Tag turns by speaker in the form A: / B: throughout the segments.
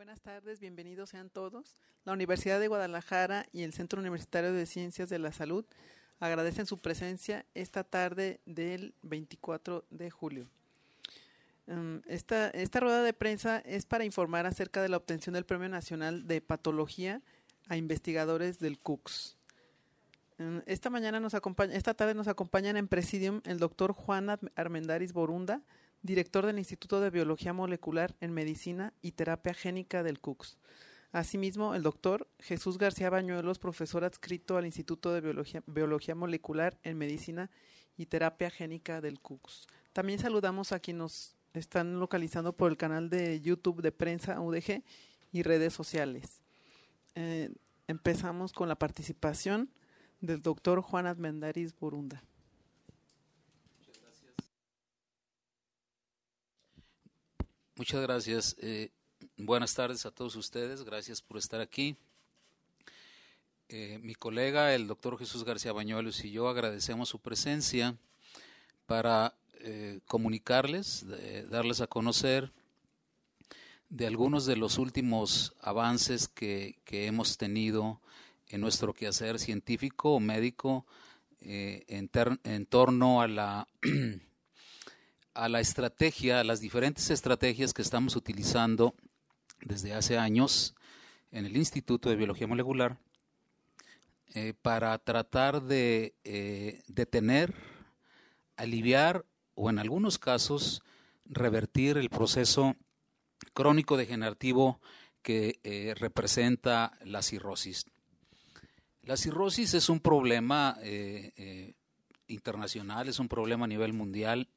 A: Buenas tardes, bienvenidos sean todos. La Universidad de Guadalajara y el Centro Universitario de Ciencias de la Salud agradecen su presencia esta tarde del 24 de julio. Esta rueda de prensa es para informar acerca de la obtención del Premio Nacional de Hepatología a investigadores del CUCS. Esta tarde nos acompañan en Presidium el doctor Juan Armendáriz Borunda, director del Instituto de Biología Molecular en Medicina y Terapia Génica del CUCS. Asimismo, el doctor Jesús García Bañuelos, profesor adscrito al Instituto de Biología Molecular en Medicina y Terapia Génica del CUCS. También saludamos a quienes nos están localizando por el canal de YouTube de Prensa UDG y redes sociales. Empezamos con la participación del doctor Juan Armendáriz Borunda.
B: Muchas gracias. Buenas tardes a todos ustedes. Gracias por estar aquí. Mi colega, el doctor Jesús García Bañuelos, y yo agradecemos su presencia para comunicarles, darles a conocer de algunos de los últimos avances que hemos tenido en nuestro quehacer científico o médico en torno a la estrategia, a las diferentes estrategias que estamos utilizando desde hace años en el Instituto de Biología Molecular para tratar de detener, aliviar o en algunos casos revertir el proceso crónico degenerativo que representa la cirrosis. La cirrosis es un problema internacional, es un problema a nivel mundial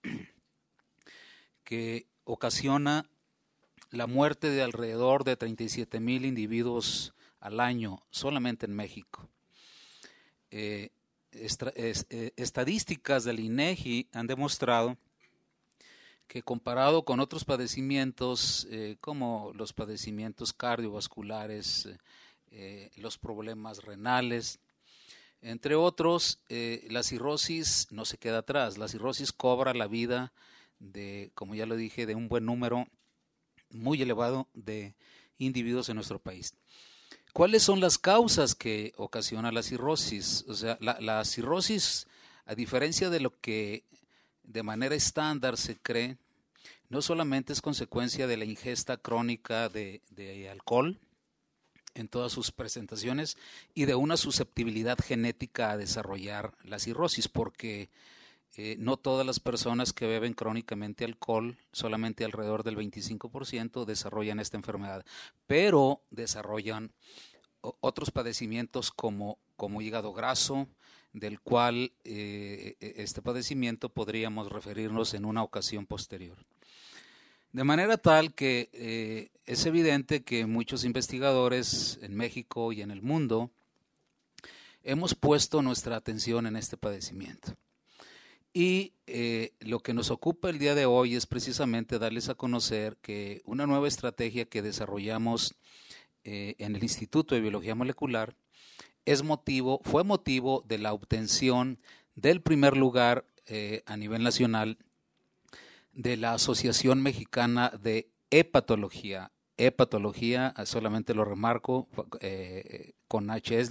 B: que ocasiona la muerte de alrededor de 37,000 individuos al año, solamente en México. Estadísticas del INEGI han demostrado que comparado con otros padecimientos como los padecimientos cardiovasculares, los problemas renales, entre otros, la cirrosis no se queda atrás. La cirrosis cobra la vida de, como ya lo dije, de un buen número muy elevado de individuos en nuestro país. ¿Cuáles son las causas que ocasiona la cirrosis? O sea, la cirrosis, a diferencia de lo que de manera estándar se cree, no solamente es consecuencia de la ingesta crónica de alcohol en todas sus presentaciones y de una susceptibilidad genética a desarrollar la cirrosis, porque no todas las personas que beben crónicamente alcohol, solamente alrededor del 25% desarrollan esta enfermedad, pero desarrollan otros padecimientos como hígado graso, del cual este padecimiento podríamos referirnos en una ocasión posterior. De manera tal que es evidente que muchos investigadores en México y en el mundo hemos puesto nuestra atención en este padecimiento. Y lo que nos ocupa el día de hoy es precisamente darles a conocer que una nueva estrategia que desarrollamos en el Instituto de Biología Molecular fue motivo de la obtención del primer lugar a nivel nacional de la Asociación Mexicana de Hepatología. Hepatología, solamente lo remarco, con H,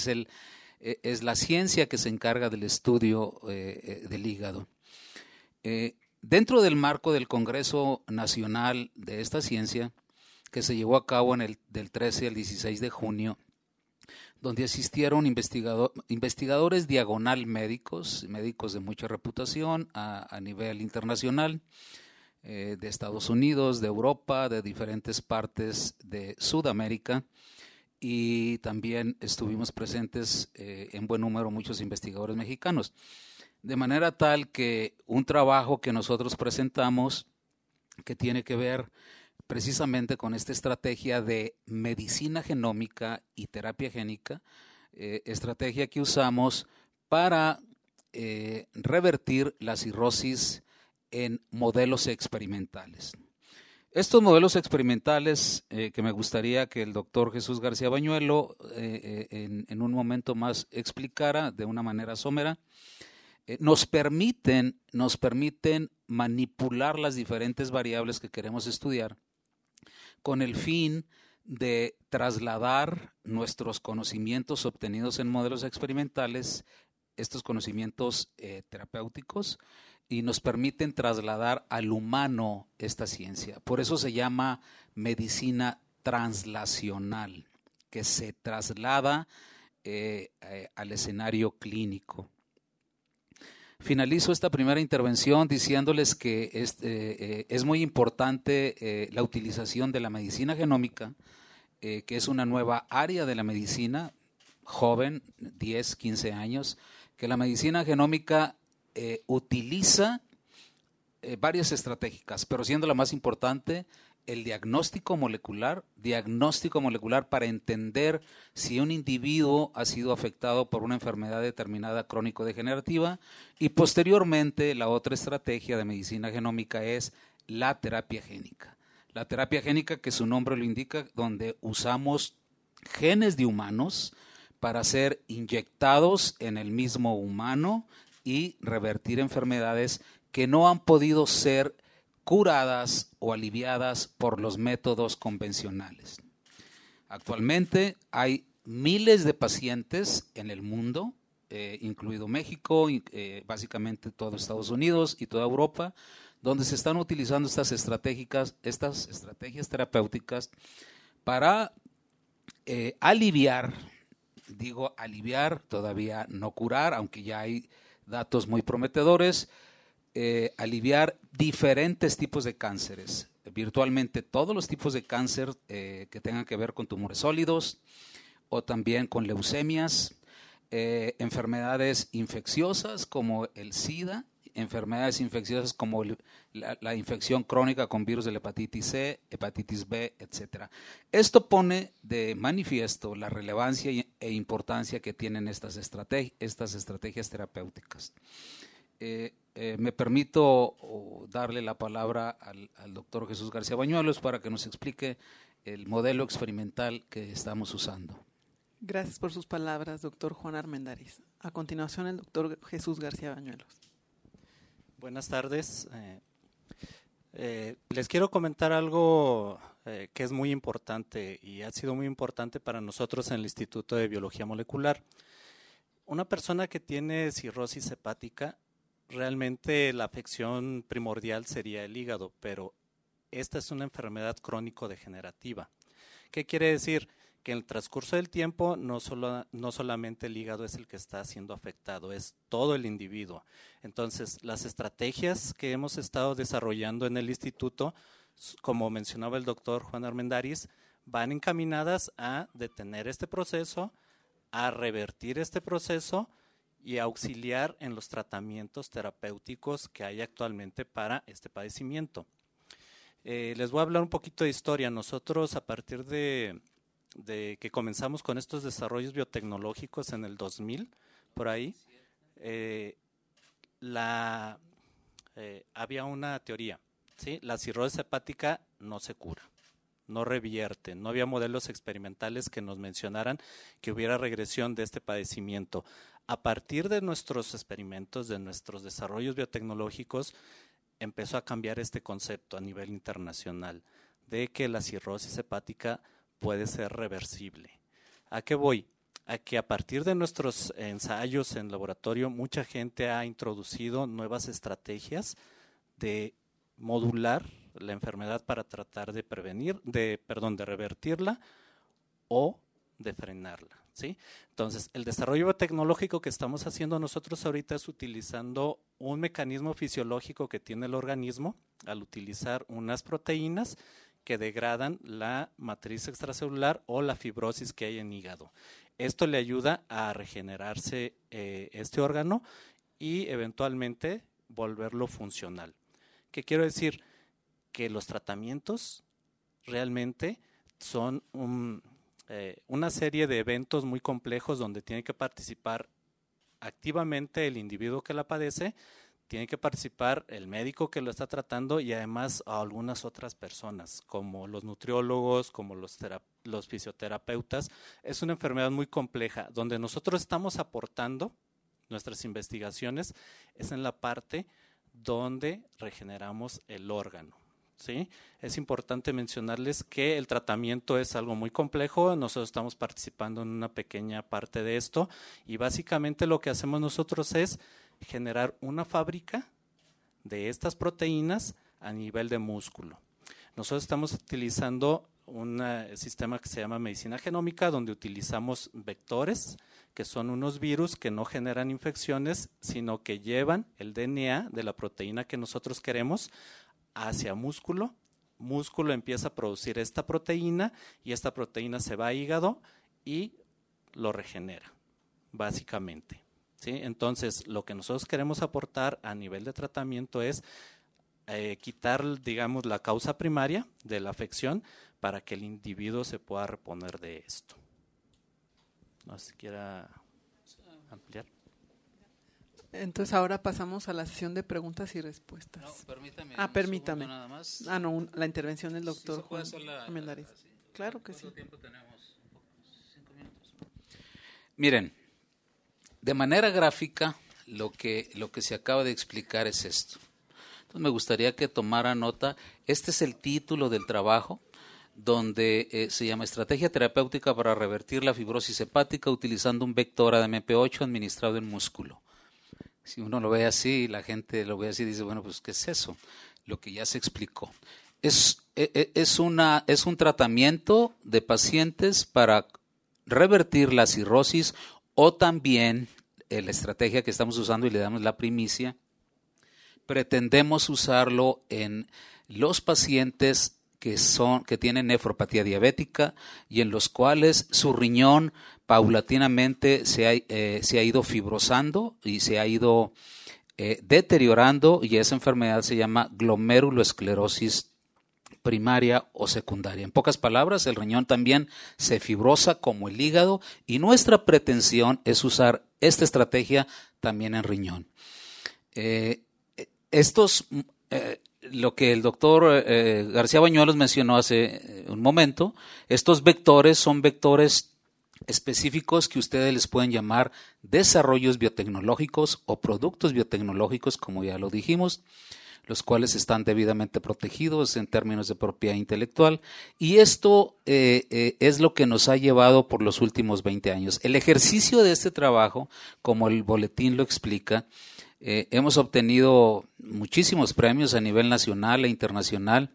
B: es la ciencia que se encarga del estudio del hígado. Dentro del marco del Congreso Nacional de esta ciencia, que se llevó a cabo del 13 al 16 de junio, donde asistieron investigadores diagonal médicos de mucha reputación a nivel internacional, de Estados Unidos, de Europa, de diferentes partes de Sudamérica, y también estuvimos presentes en buen número muchos investigadores mexicanos. De manera tal que un trabajo que nosotros presentamos, que tiene que ver precisamente con esta estrategia de medicina genómica y terapia génica, estrategia que usamos para revertir la cirrosis en modelos experimentales. Estos modelos experimentales que me gustaría que el doctor Jesús García Bañuelo en un momento más explicara de una manera somera, nos permiten manipular las diferentes variables que queremos estudiar con el fin de trasladar nuestros conocimientos obtenidos en modelos experimentales, estos conocimientos terapéuticos, y nos permiten trasladar al humano esta ciencia. Por eso se llama medicina translacional, que se traslada al escenario clínico. Finalizo esta primera intervención diciéndoles que es muy importante la utilización de la medicina genómica, que es una nueva área de la medicina, joven, 10, 15 años, que la medicina genómica utiliza varias estratégicas, pero siendo la más importante el diagnóstico molecular para entender si un individuo ha sido afectado por una enfermedad determinada crónico-degenerativa, y posteriormente la otra estrategia de medicina genómica es la terapia génica. La terapia génica, que su nombre lo indica, donde usamos genes de humanos para ser inyectados en el mismo humano y revertir enfermedades que no han podido ser curadas o aliviadas por los métodos convencionales. Actualmente hay miles de pacientes en el mundo, incluido México, básicamente todo Estados Unidos y toda Europa, donde se están utilizando estas estrategias terapéuticas para aliviar, digo aliviar, todavía no curar, aunque ya hay datos muy prometedores, aliviar diferentes tipos de cánceres, virtualmente todos los tipos de cáncer que tengan que ver con tumores sólidos o también con leucemias, enfermedades infecciosas como el SIDA, enfermedades infecciosas como la infección crónica con virus de la hepatitis C, hepatitis B, etc. Esto pone de manifiesto la relevancia e importancia que tienen estas estrategias terapéuticas. Me permito darle la palabra al doctor Jesús García Bañuelos para que nos explique el modelo experimental que estamos usando.
A: Gracias por sus palabras, doctor Juan Armendáriz. A continuación, el doctor Jesús García Bañuelos.
C: Buenas tardes. Les quiero comentar algo que es muy importante y ha sido muy importante para nosotros en el Instituto de Biología Molecular. Una persona que tiene cirrosis hepática, realmente la afección primordial sería el hígado, pero esta es una enfermedad crónico-degenerativa. ¿Qué quiere decir? Que en el transcurso del tiempo no solamente el hígado es el que está siendo afectado, es todo el individuo. Entonces, las estrategias que hemos estado desarrollando en el instituto, como mencionaba el doctor Juan Armendáriz, van encaminadas a detener este proceso, a revertir este proceso y a auxiliar en los tratamientos terapéuticos que hay actualmente para este padecimiento. Les voy a hablar un poquito de historia. Nosotros, a partir de que comenzamos con estos desarrollos biotecnológicos en el 2000, por ahí, había una teoría, ¿sí? La cirrosis hepática no se cura, no revierte, no había modelos experimentales que nos mencionaran que hubiera regresión de este padecimiento. A partir de nuestros experimentos, de nuestros desarrollos biotecnológicos, empezó a cambiar este concepto a nivel internacional de que la cirrosis hepática puede ser reversible. ¿A qué voy? A que a partir de nuestros ensayos en laboratorio, mucha gente ha introducido nuevas estrategias de modular la enfermedad para tratar de de revertirla o de frenarla, ¿sí? Entonces, el desarrollo tecnológico que estamos haciendo nosotros ahorita es utilizando un mecanismo fisiológico que tiene el organismo al utilizar unas proteínas que degradan la matriz extracelular o la fibrosis que hay en hígado. Esto le ayuda a regenerarse este órgano y eventualmente volverlo funcional. ¿Qué quiero decir? Que los tratamientos realmente son una serie de eventos muy complejos donde tiene que participar activamente el individuo que la padece, tiene que participar el médico que lo está tratando y además a algunas otras personas, como los nutriólogos, como los fisioterapeutas. Es una enfermedad muy compleja, donde nosotros estamos aportando nuestras investigaciones, es en la parte donde regeneramos el órgano, ¿sí? Es importante mencionarles que el tratamiento es algo muy complejo. Nosotros estamos participando en una pequeña parte de esto y básicamente lo que hacemos nosotros es generar una fábrica de estas proteínas a nivel de músculo. Nosotros estamos utilizando un sistema que se llama medicina genómica, donde utilizamos vectores, que son unos virus que no generan infecciones, sino que llevan el DNA de la proteína que nosotros queremos hacia músculo. Músculo empieza a producir esta proteína y esta proteína se va a hígado y lo regenera, básicamente, ¿sí? Entonces, lo que nosotros queremos aportar a nivel de tratamiento es quitar, digamos, la causa primaria de la afección para que el individuo se pueda reponer de esto. No sé si quiera ampliar.
A: Entonces ahora pasamos a la sesión de preguntas y respuestas.
B: No, permítame.
A: Permítame.
B: Nada más.
A: La intervención del doctor Juan
B: Juan
A: Armendariz. Claro que sí.
B: ¿Cuánto tiempo tenemos? 5 minutos. Miren, de manera gráfica, lo que se acaba de explicar es esto. Entonces me gustaría que tomara nota. Este es el título del trabajo, donde se llama Estrategia terapéutica para revertir la fibrosis hepática utilizando un vector ADMP8 administrado en músculo. Si uno lo ve así, la gente lo ve así y dice, bueno, pues, ¿qué es eso? Lo que ya se explicó. Es un tratamiento de pacientes para revertir la cirrosis o también la estrategia que estamos usando y le damos la primicia. Pretendemos usarlo en los pacientes que tienen nefropatía diabética y en los cuales su riñón paulatinamente se ha ido fibrosando y se ha ido deteriorando, y esa enfermedad se llama glomerulosclerosis primaria o secundaria. En pocas palabras, el riñón también se fibrosa como el hígado y nuestra pretensión es usar esta estrategia también en riñón. Lo que el doctor García Bañuelos mencionó hace un momento, estos vectores son vectores específicos que ustedes les pueden llamar desarrollos biotecnológicos o productos biotecnológicos, como ya lo dijimos, los cuales están debidamente protegidos en términos de propiedad intelectual, y esto es lo que nos ha llevado por los últimos 20 años. El ejercicio de este trabajo, como el boletín lo explica, hemos obtenido muchísimos premios a nivel nacional e internacional,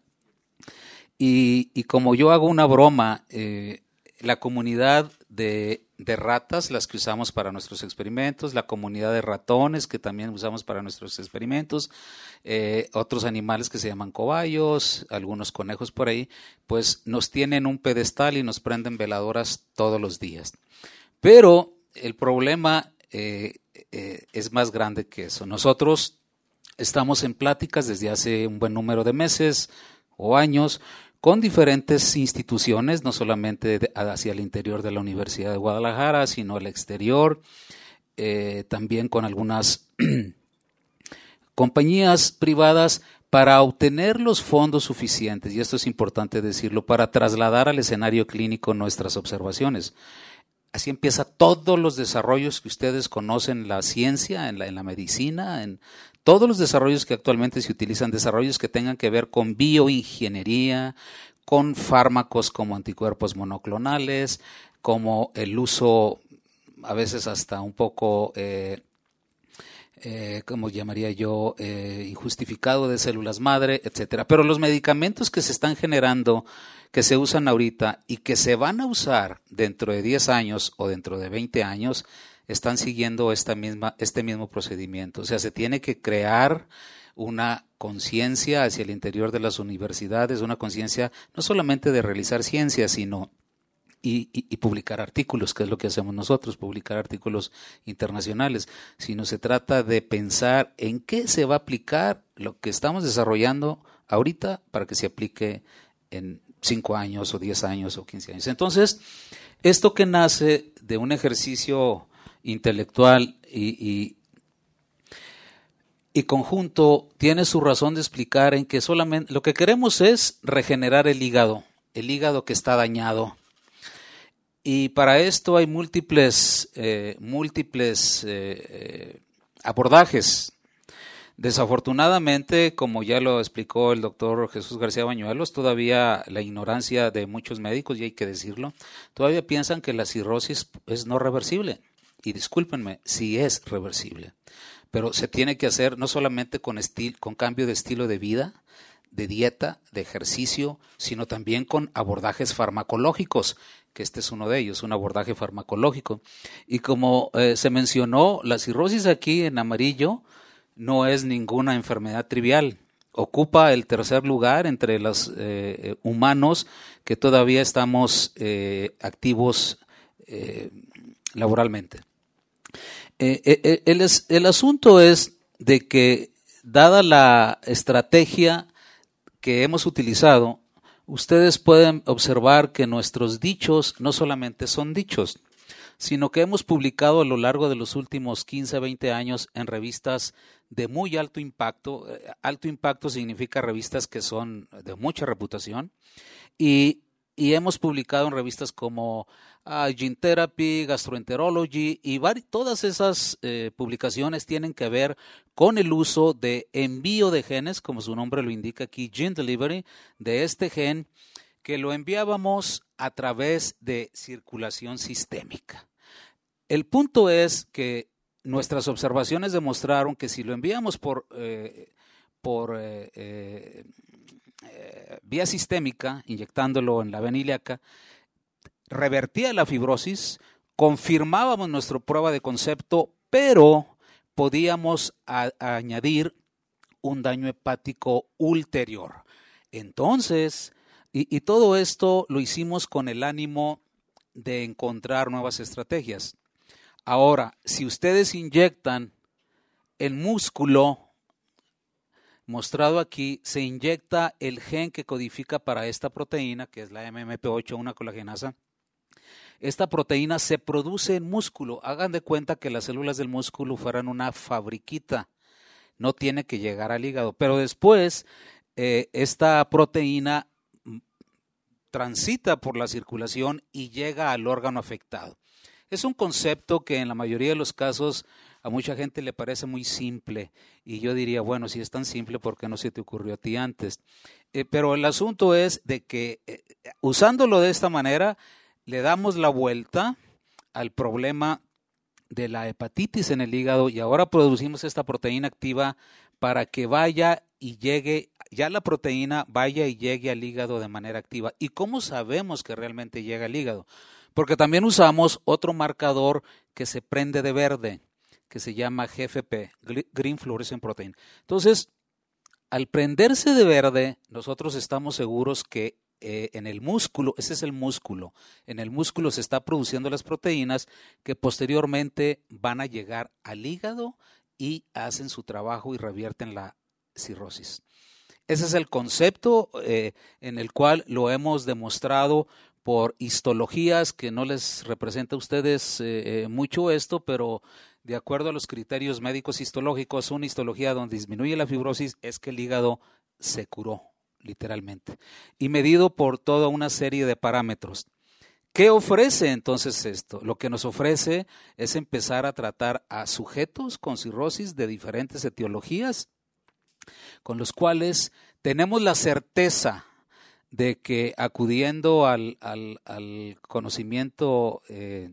B: y como yo hago una broma, la comunidad de ratas, las que usamos para nuestros experimentos, la comunidad de ratones que también usamos para nuestros experimentos, otros animales que se llaman cobayos, algunos conejos por ahí, pues nos tienen un pedestal y nos prenden veladoras todos los días. Pero el problema es más grande que eso. Nosotros estamos en pláticas desde hace un buen número de meses o años con diferentes instituciones, no solamente hacia el interior de la Universidad de Guadalajara, sino al exterior, también con algunas compañías privadas para obtener los fondos suficientes, y esto es importante decirlo, para trasladar al escenario clínico nuestras observaciones. Así empieza todos los desarrollos que ustedes conocen en la ciencia, en la medicina, en todos los desarrollos que actualmente se utilizan, desarrollos que tengan que ver con bioingeniería, con fármacos como anticuerpos monoclonales, como el uso a veces hasta un poco, ¿cómo llamaría yo?, injustificado de células madre, etcétera. Pero los medicamentos que se están generando, que se usan ahorita y que se van a usar dentro de 10 años o dentro de 20 años, están siguiendo este mismo procedimiento. O sea, se tiene que crear una conciencia hacia el interior de las universidades, una conciencia no solamente de realizar ciencia, sino y publicar artículos, que es lo que hacemos nosotros, publicar artículos internacionales, sino se trata de pensar en qué se va a aplicar lo que estamos desarrollando ahorita para que se aplique en 5 años o 10 años o 15 años. Entonces, esto que nace de un ejercicio intelectual y conjunto tiene su razón de explicar en que solamente lo que queremos es regenerar el hígado que está dañado. Y para esto hay múltiples abordajes. Desafortunadamente, como ya lo explicó el doctor Jesús García Bañuelos, todavía la ignorancia de muchos médicos, y hay que decirlo, todavía piensan que la cirrosis es no reversible. Y discúlpenme, sí es reversible, pero se tiene que hacer no solamente con cambio de estilo de vida, de dieta, de ejercicio, sino también con abordajes farmacológicos, que este es uno de ellos, un abordaje farmacológico. Y como se mencionó, la cirrosis aquí en amarillo no es ninguna enfermedad trivial. Ocupa el tercer lugar entre los humanos que todavía estamos activos laboralmente. El asunto es de que, dada la estrategia que hemos utilizado, ustedes pueden observar que nuestros dichos no solamente son dichos, sino que hemos publicado a lo largo de los últimos 15, 20 años en revistas de muy alto impacto. Alto impacto significa revistas que son de mucha reputación, y hemos publicado en revistas como Gene Therapy, Gastroenterology, y todas esas publicaciones tienen que ver con el uso de envío de genes, como su nombre lo indica aquí, gene delivery, de este gen que lo enviábamos a través de circulación sistémica. El punto es que nuestras observaciones demostraron que si lo enviamos por vía sistémica, inyectándolo en la vena ilíaca, revertía la fibrosis, confirmábamos nuestra prueba de concepto, pero podíamos añadir un daño hepático ulterior. Entonces, y todo esto lo hicimos con el ánimo de encontrar nuevas estrategias. Ahora, si ustedes inyectan el músculo, mostrado aquí, se inyecta el gen que codifica para esta proteína, que es la MMP8, una colagenasa. Esta proteína se produce en músculo. Hagan de cuenta que las células del músculo fueran una fabriquita. No tiene que llegar al hígado. Pero después, esta proteína transita por la circulación y llega al órgano afectado. Es un concepto que en la mayoría de los casos a mucha gente le parece muy simple, y yo diría, bueno, si es tan simple, ¿por qué no se te ocurrió a ti antes? Pero el asunto es de que usándolo de esta manera le damos la vuelta al problema de la hepatitis en el hígado, y ahora producimos esta proteína activa para que vaya y llegue, ya la proteína vaya y llegue al hígado de manera activa. ¿Y cómo sabemos que realmente llega al hígado? Porque también usamos otro marcador que se prende de verde, que se llama GFP, Green Fluorescent Protein. Entonces, al prenderse de verde, nosotros estamos seguros que en el músculo, ese es el músculo, en el músculo se está produciendo las proteínas que posteriormente van a llegar al hígado y hacen su trabajo y revierten la cirrosis. Ese es el concepto en el cual lo hemos demostrado por histologías, que no les representa a ustedes mucho esto, pero de acuerdo a los criterios médicos histológicos, una histología donde disminuye la fibrosis es que el hígado se curó, literalmente, y medido por toda una serie de parámetros. ¿Qué ofrece entonces esto? Lo que nos ofrece es empezar a tratar a sujetos con cirrosis de diferentes etiologías, con los cuales tenemos la certeza de que acudiendo al conocimiento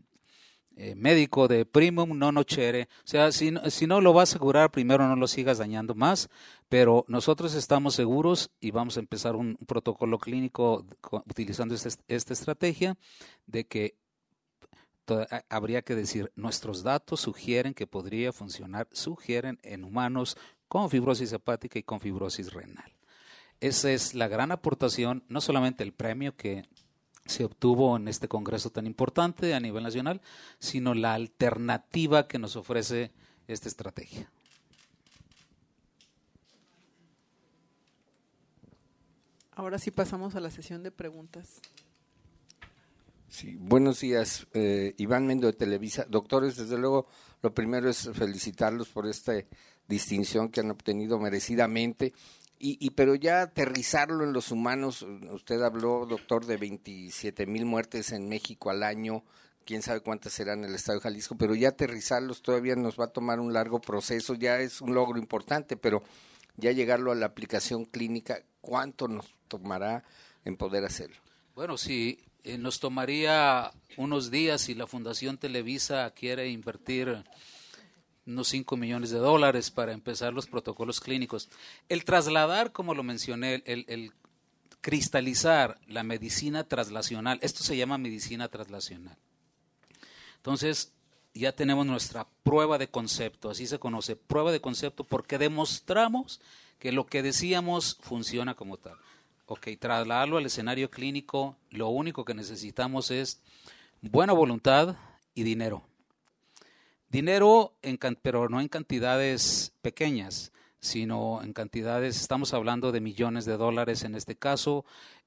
B: médico de primum non nocere, o sea, si no lo vas a curar, primero no lo sigas dañando más, pero nosotros estamos seguros y vamos a empezar un protocolo clínico utilizando esta estrategia de que habría que decir, nuestros datos sugieren que podría funcionar, sugieren en humanos con fibrosis hepática y con fibrosis renal. Esa es la gran aportación, no solamente el premio que se obtuvo en este congreso tan importante a nivel nacional, sino la alternativa que nos ofrece esta estrategia.
A: Ahora sí pasamos a la sesión de preguntas.
D: Sí, buenos días, Iván Mendo de Televisa. Doctores, desde luego, lo primero es felicitarlos por esta distinción que han obtenido merecidamente. Pero ya aterrizarlo en los humanos, usted habló, doctor, de 27,000 muertes en México al año, quién sabe cuántas serán en el Estado de Jalisco, pero ya aterrizarlos todavía nos va a tomar un largo proceso, ya es un logro importante, pero ya llegarlo a la aplicación clínica, ¿cuánto nos tomará en poder hacerlo?
B: Bueno, sí, nos tomaría unos días si la Fundación Televisa quiere invertir unos $5 millones para empezar los protocolos clínicos. El trasladar, como lo mencioné, el cristalizar la medicina traslacional, esto se llama medicina traslacional. Entonces, ya tenemos nuestra prueba de concepto, así se conoce, prueba de concepto, porque demostramos que lo que decíamos funciona como tal. Ok, trasladarlo al escenario clínico, lo único que necesitamos es buena voluntad y dinero. Dinero, pero no en cantidades pequeñas, sino en cantidades, estamos hablando de millones de dólares en este caso.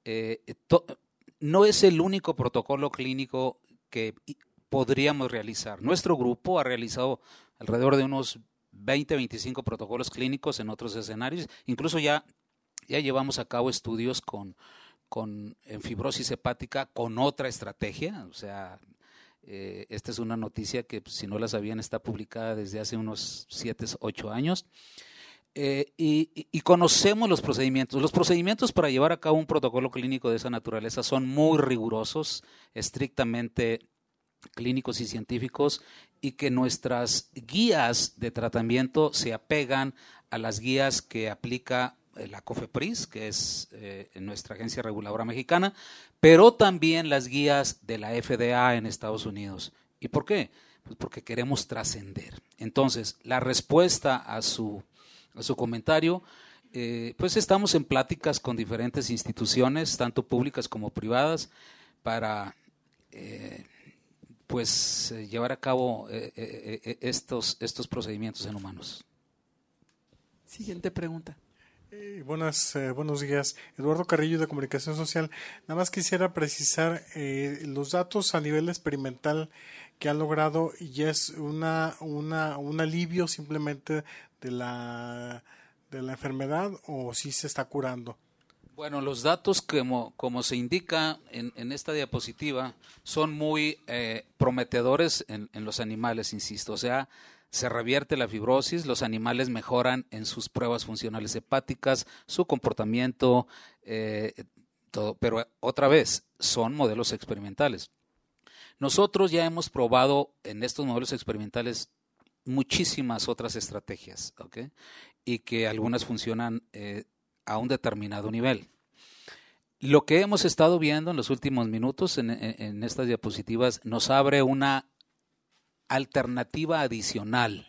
B: No es el único protocolo clínico que podríamos realizar. Nuestro grupo ha realizado alrededor de unos 20, 25 protocolos clínicos en otros escenarios. Incluso ya llevamos a cabo estudios en fibrosis hepática con otra estrategia. O sea, esta es una noticia que, si no la sabían, está publicada desde hace unos 7, 8 años. Y conocemos los procedimientos. Los procedimientos para llevar a cabo un protocolo clínico de esa naturaleza son muy rigurosos, estrictamente clínicos y científicos, y que nuestras guías de tratamiento se apegan a las guías que aplica la COFEPRIS, que es nuestra agencia reguladora mexicana, pero también las guías de la FDA en Estados Unidos. ¿Y por qué? Pues porque queremos trascender. Entonces, la respuesta a su comentario, pues estamos en pláticas con diferentes instituciones, tanto públicas como privadas, para llevar a cabo estos procedimientos en humanos.
A: Siguiente pregunta.
E: Buenos días, Eduardo Carrillo de Comunicación Social. Nada más quisiera precisar los datos a nivel experimental que han logrado, y es un alivio simplemente de la enfermedad, o si se está curando.
B: Bueno, los datos como se indica en esta diapositiva son muy prometedores en los animales, insisto. O sea, se revierte la fibrosis, los animales mejoran en sus pruebas funcionales hepáticas, su comportamiento, todo. Pero otra vez, son modelos experimentales. Nosotros ya hemos probado en estos modelos experimentales muchísimas otras estrategias, ¿okay? Y que algunas funcionan a un determinado nivel. Lo que hemos estado viendo en los últimos minutos en estas diapositivas nos abre una alternativa adicional.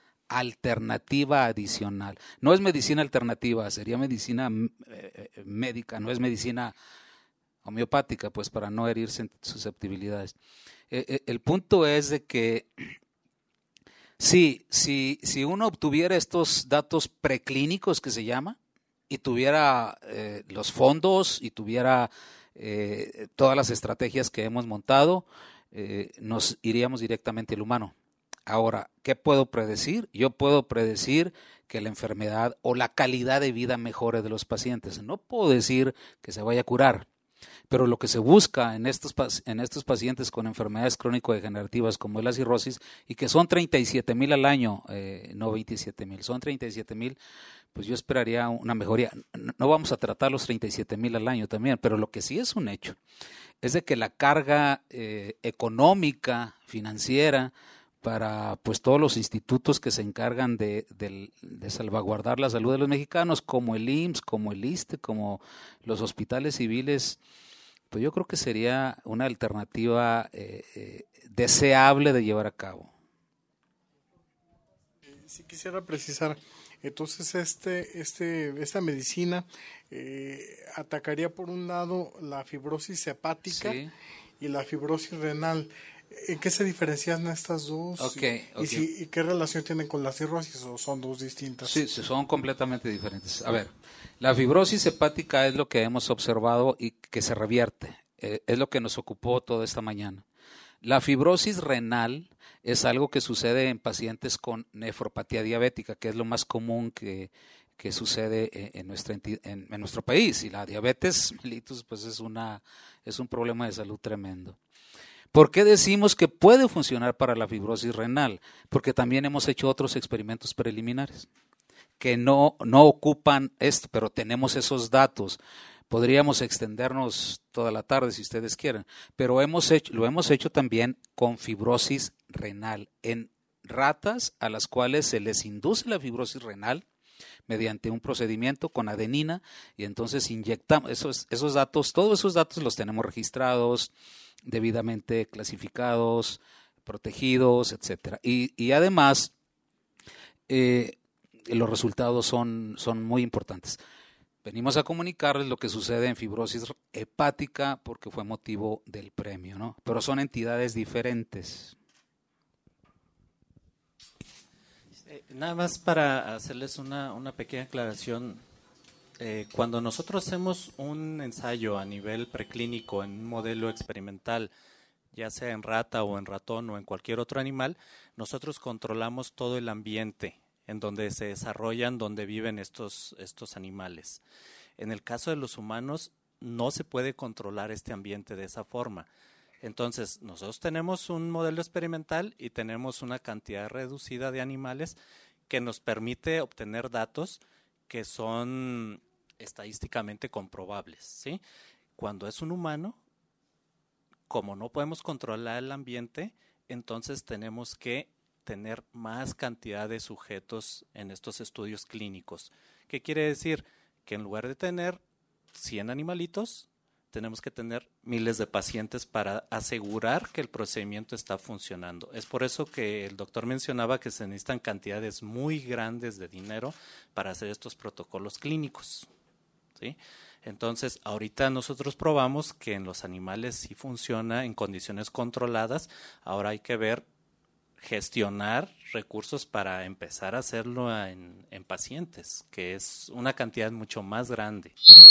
B: No es medicina alternativa, sería medicina médica, no es medicina homeopática, pues, para no herir susceptibilidades. El punto es de que si uno obtuviera estos datos preclínicos, que se llama, y tuviera los fondos y tuviera todas las estrategias que hemos montado, nos iríamos directamente al humano. Ahora, ¿qué puedo predecir? Yo puedo predecir que la enfermedad o la calidad de vida mejore de los pacientes. No puedo decir que se vaya a curar, pero lo que se busca en estos pacientes con enfermedades crónico-degenerativas como es la cirrosis, y que son 37,000 al año, no 27,000, son 37,000, pues yo esperaría una mejoría. No vamos a tratar los 37,000 al año también, pero lo que sí es un hecho es de que la carga económica, financiera, para pues todos los institutos que se encargan de salvaguardar la salud de los mexicanos, como el IMSS, como el ISSSTE, como los hospitales civiles, pues yo creo que sería una alternativa deseable de llevar a cabo.
E: Sí quisiera precisar, entonces esta medicina atacaría por un lado la fibrosis hepática, sí, y la fibrosis renal. ¿En qué se diferencian estas dos?
B: Okay.
E: ¿Y qué relación tienen con la cirrosis, o son dos distintas?
B: Sí, son completamente diferentes. A ver, la fibrosis hepática es lo que hemos observado y que se revierte. Es lo que nos ocupó toda esta mañana. La fibrosis renal es algo que sucede en pacientes con nefropatía diabética, que es lo más común que sucede en nuestro país. Y la diabetes mellitus pues es un problema de salud tremendo. ¿Por qué decimos que puede funcionar para la fibrosis renal? Porque también hemos hecho otros experimentos preliminares que no ocupan esto, pero tenemos esos datos. Podríamos extendernos toda la tarde si ustedes quieren, pero lo hemos hecho también con fibrosis renal en ratas a las cuales se les induce la fibrosis renal mediante un procedimiento con adenina, y entonces inyectamos esos datos, todos esos datos los tenemos registrados, debidamente clasificados, protegidos, etcétera. Y además los resultados son muy importantes. Venimos a comunicarles lo que sucede en fibrosis hepática porque fue motivo del premio, ¿no? Pero son entidades diferentes.
C: Nada más para hacerles una pequeña aclaración. Cuando nosotros hacemos un ensayo a nivel preclínico en un modelo experimental, ya sea en rata o en ratón o en cualquier otro animal, nosotros controlamos todo el ambiente en donde se desarrollan, donde viven estos animales. En el caso de los humanos, no se puede controlar este ambiente de esa forma. Entonces, nosotros tenemos un modelo experimental y tenemos una cantidad reducida de animales que nos permite obtener datos que son estadísticamente comprobables, ¿sí? Cuando es un humano, como no podemos controlar el ambiente, entonces tenemos que tener más cantidad de sujetos en estos estudios clínicos. ¿Qué quiere decir? Que en lugar de tener 100 animalitos, tenemos que tener miles de pacientes para asegurar que el procedimiento está funcionando. Es por eso que el doctor mencionaba que se necesitan cantidades muy grandes de dinero para hacer estos protocolos clínicos, ¿sí? Entonces, ahorita nosotros probamos que en los animales sí funciona en condiciones controladas. Ahora hay que ver, gestionar recursos para empezar a hacerlo en pacientes, que es una cantidad mucho más grande.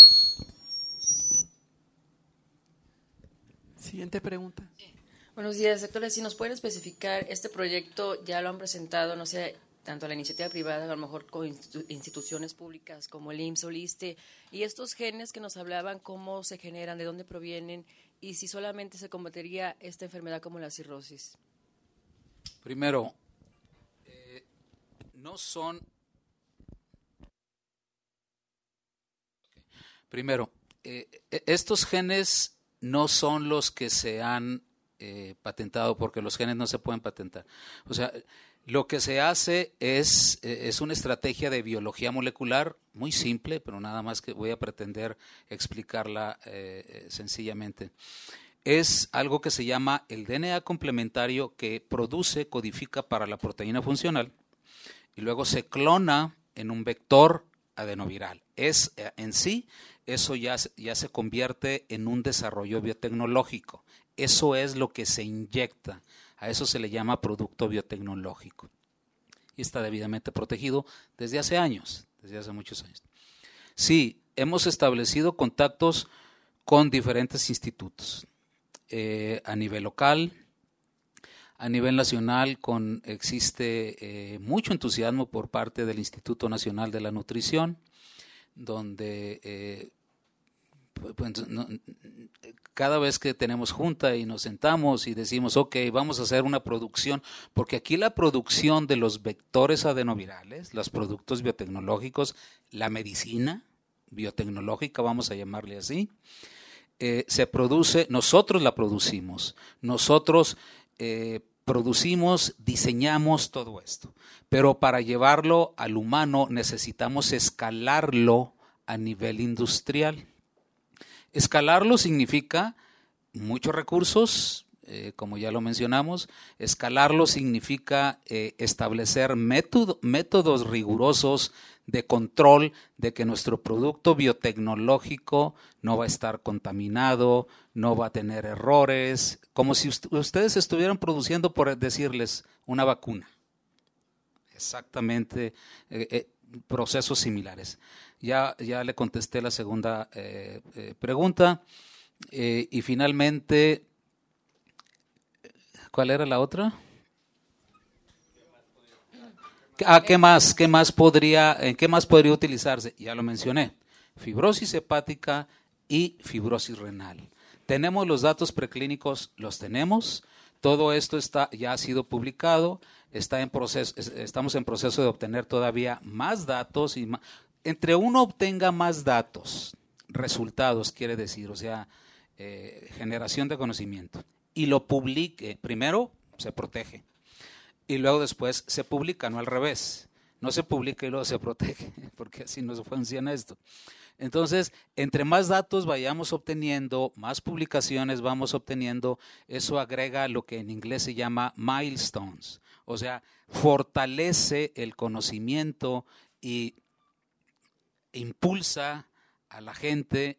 A: Siguiente pregunta.
F: Buenos días, doctora. Si nos pueden especificar, este proyecto ya lo han presentado, no sé, tanto a la iniciativa privada, a lo mejor con instituciones públicas como el IMSS o el ISSSTE, y estos genes que nos hablaban, cómo se generan, de dónde provienen, y si solamente se combatiría esta enfermedad como la cirrosis.
B: Primero, no son... Primero, estos genes no son los que se han patentado, porque los genes no se pueden patentar. O sea, lo que se hace es una estrategia de biología molecular muy simple, pero nada más que voy a pretender explicarla sencillamente. Es algo que se llama el DNA complementario, que produce, codifica para la proteína funcional y luego se clona en un vector adenoviral. En sí, eso ya se convierte en un desarrollo biotecnológico. Eso es lo que se inyecta. A eso se le llama producto biotecnológico. Y está debidamente protegido desde hace años, desde hace muchos años. Sí, hemos establecido contactos con diferentes institutos. A nivel local, a nivel nacional, existe mucho entusiasmo por parte del Instituto Nacional de la Nutrición, donde cada vez que tenemos junta y nos sentamos y decimos, ok, vamos a hacer una producción, porque aquí la producción de los vectores adenovirales, los productos biotecnológicos, la medicina biotecnológica, vamos a llamarle así, se produce, nosotros la producimos, nosotros producimos, diseñamos todo esto, pero para llevarlo al humano necesitamos escalarlo a nivel industrial. Escalarlo significa muchos recursos, como ya lo mencionamos. Escalarlo significa establecer métodos rigurosos de control de que nuestro producto biotecnológico no va a estar contaminado, no va a tener errores, como si ustedes estuvieran produciendo, por decirles, una vacuna. Exactamente, procesos similares. Ya le contesté la segunda pregunta. Y finalmente, ¿cuál era la otra? ¿En qué más podría utilizarse? Ya lo mencioné. Fibrosis hepática y fibrosis renal. ¿Tenemos los datos preclínicos? Los tenemos. Todo esto ya ha sido publicado. Estamos en proceso de obtener todavía más datos. Entre uno obtenga más datos, resultados quiere decir, o sea, generación de conocimiento, y lo publique, primero se protege y luego después se publica, no al revés. No se publica y luego se protege, porque así no funciona esto. Entonces, entre más datos vayamos obteniendo, más publicaciones vamos obteniendo, eso agrega lo que en inglés se llama milestones, o sea, fortalece el conocimiento y impulsa a la gente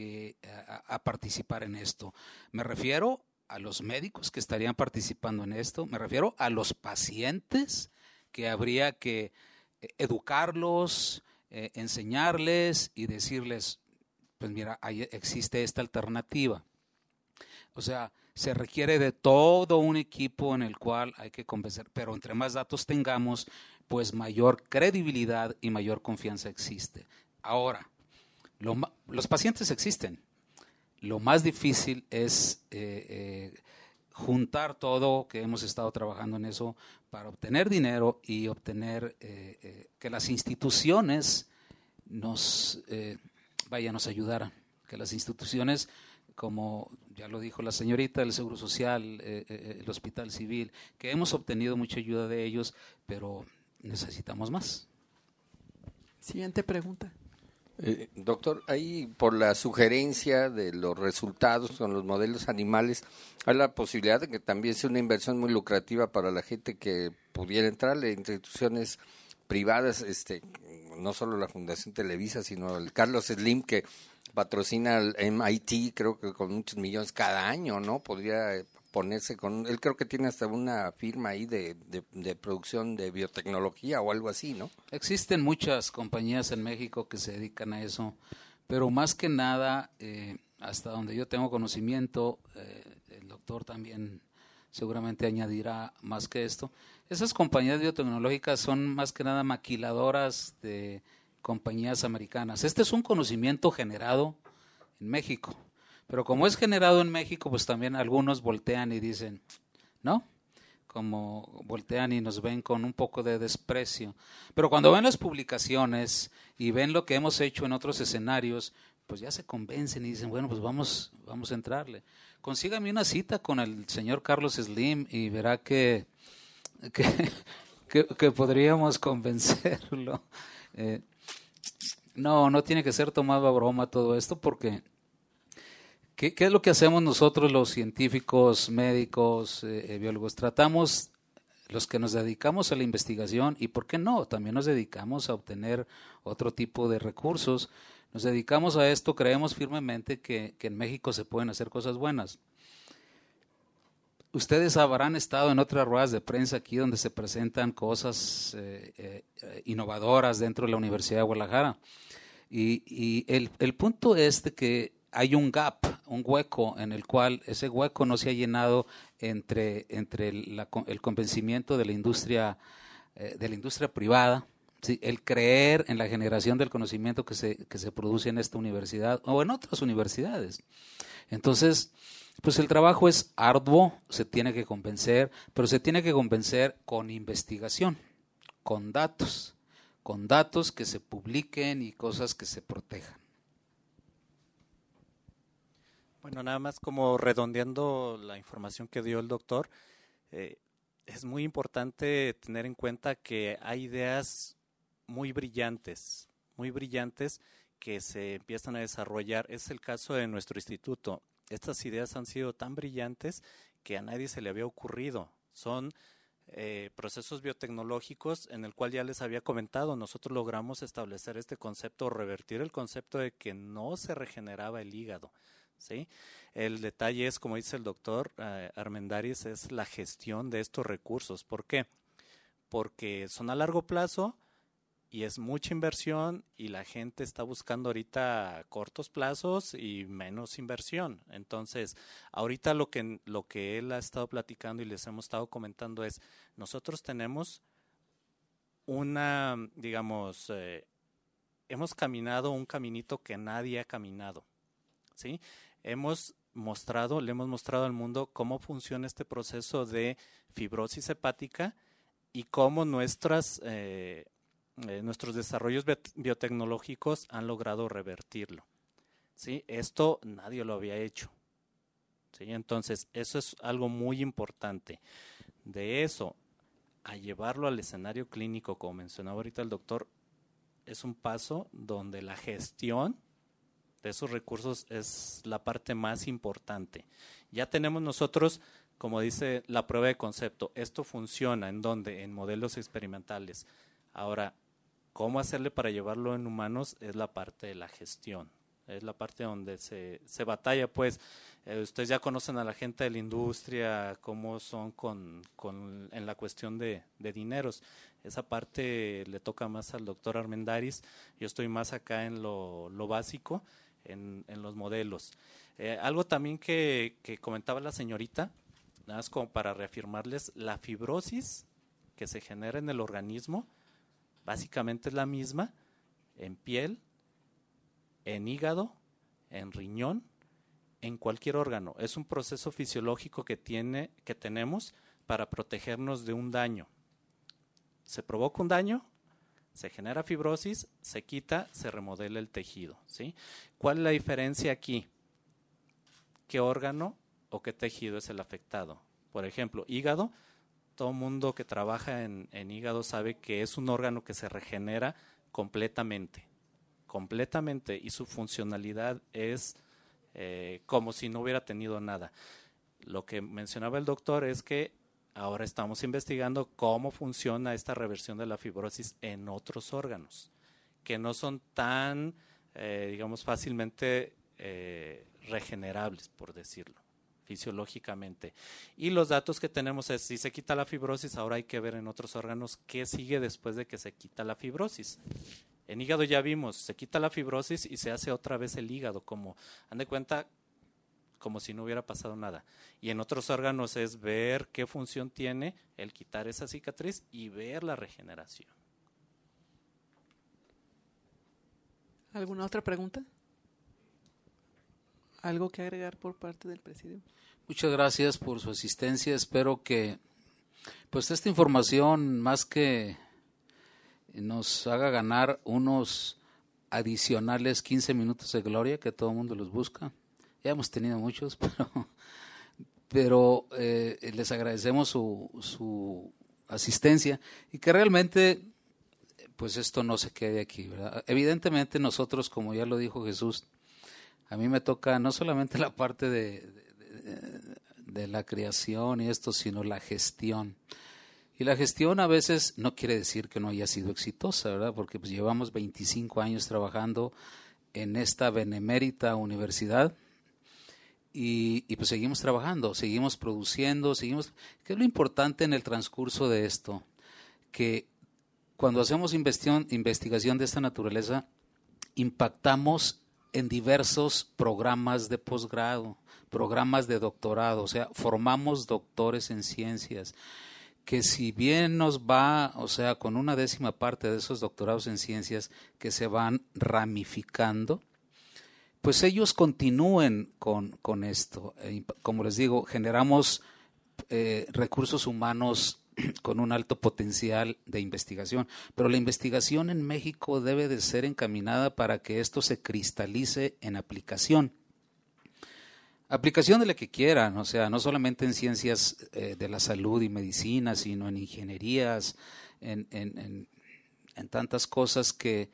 B: a participar en esto. Me refiero a los médicos que estarían participando en esto, me refiero a los pacientes que habría que educarlos, enseñarles y decirles, pues mira, existe esta alternativa. O sea, se requiere de todo un equipo en el cual hay que convencer, pero entre más datos tengamos, pues mayor credibilidad y mayor confianza existe. Ahora, los pacientes existen. Lo más difícil es juntar todo, que hemos estado trabajando en eso, para obtener dinero y obtener que las instituciones nos ayudaran, que las instituciones, como ya lo dijo la señorita, el Seguro Social, el Hospital Civil, que hemos obtenido mucha ayuda de ellos, pero necesitamos más.
A: Siguiente pregunta.
D: Doctor, ahí por la sugerencia de los resultados con los modelos animales, hay la posibilidad de que también sea una inversión muy lucrativa para la gente que pudiera entrarle, instituciones privadas, no solo la Fundación Televisa, sino el Carlos Slim, que patrocina al MIT, creo que con muchos millones cada año, ¿no? Podría ponerse con, él creo que tiene hasta una firma ahí de producción de biotecnología o algo así, ¿no?
B: Existen muchas compañías en México que se dedican a eso, pero más que nada, hasta donde yo tengo conocimiento, el doctor también seguramente añadirá más que esto, esas compañías biotecnológicas son más que nada maquiladoras de compañías americanas. Este es un conocimiento generado en México. Pero como es generado en México, pues también algunos voltean y dicen, ¿no? Como voltean y nos ven con un poco de desprecio. Pero cuando ven las publicaciones y ven lo que hemos hecho en otros escenarios, pues ya se convencen y dicen, bueno, pues vamos a entrarle. Consígame una cita con el señor Carlos Slim y verá que podríamos convencerlo. No tiene que ser tomado a broma todo esto, porque ¿qué es lo que hacemos nosotros los científicos, médicos, biólogos? Tratamos, los que nos dedicamos a la investigación, y ¿por qué no? También nos dedicamos a obtener otro tipo de recursos. Nos dedicamos a esto, creemos firmemente que en México se pueden hacer cosas buenas. Ustedes habrán estado en otras ruedas de prensa aquí donde se presentan cosas innovadoras dentro de la Universidad de Guadalajara. Y el punto es de que hay un gap, un hueco en el cual ese hueco no se ha llenado entre el convencimiento de la industria privada, ¿sí? El creer en la generación del conocimiento que se produce en esta universidad o en otras universidades. Entonces, pues el trabajo es arduo, se tiene que convencer, pero se tiene que convencer con investigación, con datos que se publiquen y cosas que se protejan.
C: Bueno, nada más como redondeando la información que dio el doctor, es muy importante tener en cuenta que hay ideas muy brillantes que se empiezan a desarrollar. Es el caso de nuestro instituto. Estas ideas han sido tan brillantes que a nadie se le había ocurrido. Son procesos biotecnológicos en el cual ya les había comentado, nosotros logramos establecer este concepto, revertir el concepto de que no se regeneraba el hígado, ¿sí? El detalle es, como dice el doctor Armendáriz, es la gestión de estos recursos. ¿Por qué? Porque son a largo plazo y es mucha inversión y la gente está buscando ahorita cortos plazos y menos inversión. Entonces, ahorita lo que él ha estado platicando y les hemos estado comentando es, nosotros tenemos una, digamos, hemos caminado un caminito que nadie ha caminado, ¿sí? Hemos le hemos mostrado al mundo cómo funciona este proceso de fibrosis hepática y cómo nuestros desarrollos biotecnológicos han logrado revertirlo. ¿Sí? Esto nadie lo había hecho. ¿Sí? Entonces, eso es algo muy importante. De eso a llevarlo al escenario clínico, como mencionaba ahorita el doctor, es un paso donde la gestión de esos recursos es la parte más importante. Ya tenemos nosotros, como dice la prueba de concepto, esto funciona ¿en dónde? En modelos experimentales. Ahora, ¿cómo hacerle para llevarlo en humanos? Es la parte de la gestión. Es la parte donde se batalla, pues. Ustedes ya conocen a la gente de la industria, cómo son en la cuestión de dineros. Esa parte le toca más al doctor Armendáriz. Yo estoy más acá en lo básico, en los modelos. Algo también que comentaba la señorita, nada más como para reafirmarles, la fibrosis que se genera en el organismo básicamente es la misma en piel, en hígado, en riñón, en cualquier órgano. Es un proceso fisiológico que tenemos para protegernos de un daño. Se provoca un daño, se genera fibrosis, se quita, se remodela el tejido, ¿sí? ¿Cuál es la diferencia aquí? ¿Qué órgano o qué tejido es el afectado? Por ejemplo, hígado. Todo mundo que trabaja en hígado sabe que es un órgano que se regenera completamente, y su funcionalidad es como si no hubiera tenido nada. Lo que mencionaba el doctor es que ahora estamos investigando cómo funciona esta reversión de la fibrosis en otros órganos, que no son tan, digamos, fácilmente regenerables, por decirlo, fisiológicamente. Y los datos que tenemos es, si se quita la fibrosis, ahora hay que ver en otros órganos qué sigue después de que se quita la fibrosis. En hígado ya vimos, se quita la fibrosis y se hace otra vez el hígado, como, han de cuenta, como si no hubiera pasado nada. Y en otros órganos es ver qué función tiene el quitar esa cicatriz y ver la regeneración.
A: ¿Alguna otra pregunta? ¿Algo que agregar por parte del presidium?
B: Muchas gracias por su asistencia. Espero que pues esta información más que nos haga ganar unos adicionales 15 minutos de gloria, que todo el mundo los busca. Ya hemos tenido muchos, pero les agradecemos su asistencia y que realmente pues esto no se quede aquí, ¿verdad? Evidentemente nosotros, como ya lo dijo Jesús, a mí me toca no solamente la parte de la creación y esto, sino la gestión. Y la gestión a veces no quiere decir que no haya sido exitosa, ¿verdad? Porque pues llevamos 25 años trabajando en esta benemérita universidad y pues seguimos trabajando, seguimos produciendo, ¿Qué es lo importante en el transcurso de esto? Que cuando hacemos investigación de esta naturaleza, impactamos en diversos programas de posgrado, programas de doctorado, o sea, formamos doctores en ciencias, que si bien nos va, o sea, con una 10ª parte de esos doctorados en ciencias que se van ramificando, pues ellos continúen con esto. Como les digo, generamos recursos humanos con un alto potencial de investigación, pero la investigación en México debe de ser encaminada para que esto se cristalice en aplicación. Aplicación de la que quieran, o sea, no solamente en ciencias de la salud y medicina, sino en ingenierías, en tantas cosas que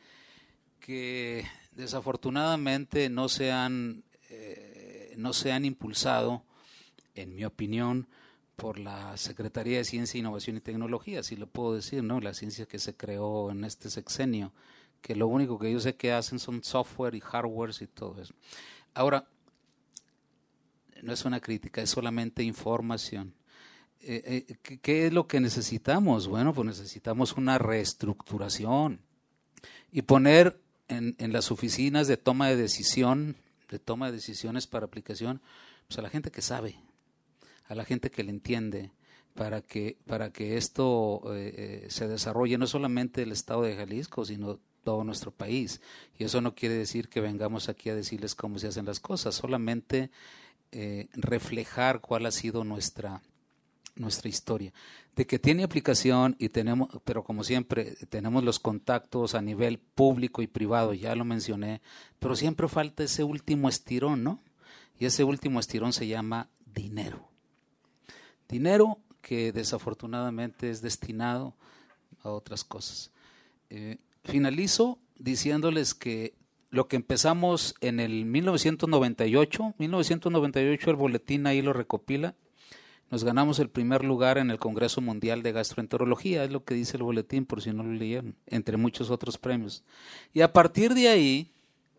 B: desafortunadamente no se han impulsado, en mi opinión, por la Secretaría de Ciencia, Innovación y Tecnología, si lo puedo decir, ¿no? La ciencia que se creó en este sexenio, que lo único que yo sé que hacen son software y hardware y todo eso. Ahora, no es una crítica, es solamente información. ¿Qué es lo que necesitamos? Bueno, pues necesitamos una reestructuración y poner en las oficinas de toma de decisiones para aplicación, pues a la gente que sabe, a la gente que le entiende, para que esto se desarrolle no solamente el estado de Jalisco, sino todo nuestro país. Y eso no quiere decir que vengamos aquí a decirles cómo se hacen las cosas, solamente reflejar cuál ha sido nuestra historia, de que tiene aplicación y tenemos, pero como siempre tenemos los contactos a nivel público y privado, ya lo mencioné, pero siempre falta ese último estirón, ¿no? Y ese último estirón se llama dinero. Dinero que desafortunadamente es destinado a otras cosas. Finalizo diciéndoles que lo que empezamos en el 1998 el boletín ahí lo recopila. Nos ganamos el primer lugar en el Congreso Mundial de Gastroenterología, es lo que dice el boletín, por si no lo leyeron, entre muchos otros premios. Y a partir de ahí,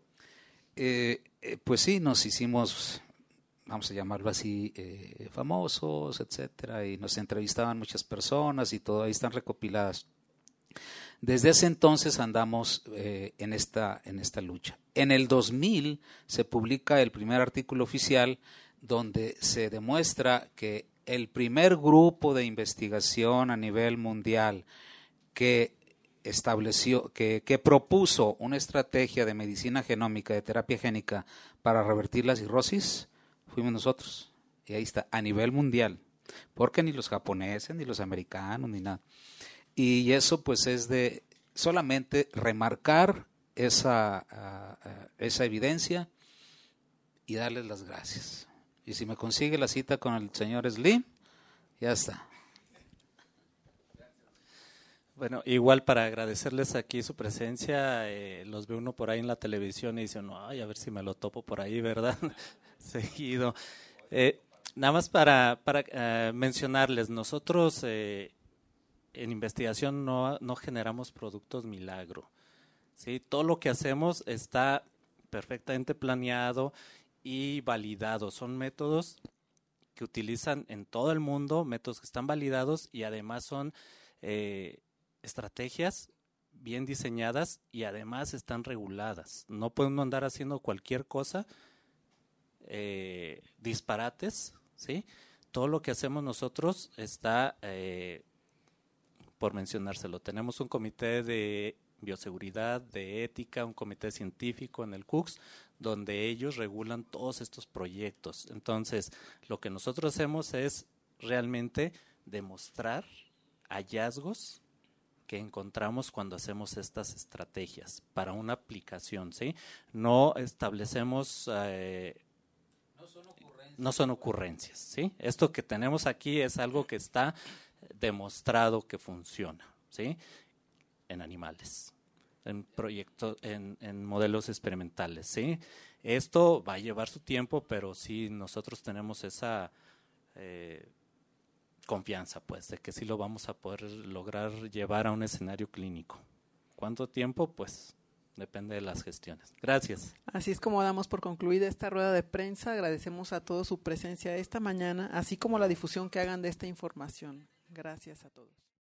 B: pues sí, nos hicimos, vamos a llamarlo así, famosos, etcétera, y nos entrevistaban muchas personas y todo ahí están recopiladas. Desde ese entonces andamos en esta lucha. En el 2000 se publica el primer artículo oficial donde se demuestra que el primer grupo de investigación a nivel mundial que estableció, que propuso una estrategia de medicina genómica, de terapia génica para revertir la cirrosis, fuimos nosotros. Y ahí está, a nivel mundial, porque ni los japoneses, ni los americanos, ni nada. Y eso pues es de solamente remarcar esa evidencia y darles las gracias. Y si me consigue la cita con el señor Slim, ya está.
C: Bueno, igual para agradecerles aquí su presencia, los ve uno por ahí en la televisión y dice, no, ay, a ver si me lo topo por ahí, ¿verdad? Seguido. Nada más para mencionarles, nosotros en investigación no generamos productos milagro, ¿sí? Todo lo que hacemos está perfectamente planeado y validados. Son métodos que utilizan en todo el mundo, métodos que están validados y además son estrategias bien diseñadas y además están reguladas. No podemos andar haciendo cualquier cosa, disparates, ¿sí? Todo lo que hacemos nosotros está, por mencionárselo, tenemos un comité de bioseguridad, de ética, un comité científico en el CUCS, donde ellos regulan todos estos proyectos. Entonces, lo que nosotros hacemos es realmente demostrar hallazgos que encontramos cuando hacemos estas estrategias para una aplicación, ¿sí? No establecemos, no son ocurrencias, ¿sí? Esto que tenemos aquí es algo que está demostrado que funciona, ¿sí? En animales, en proyectos, en modelos experimentales, ¿sí? Esto va a llevar su tiempo, pero sí nosotros tenemos esa confianza, pues, de que sí lo vamos a poder lograr llevar a un escenario clínico. ¿Cuánto tiempo? Pues depende de las gestiones. Gracias.
A: Así es como damos por concluida esta rueda de prensa. Agradecemos a todos su presencia esta mañana, así como la difusión que hagan de esta información. Gracias a todos.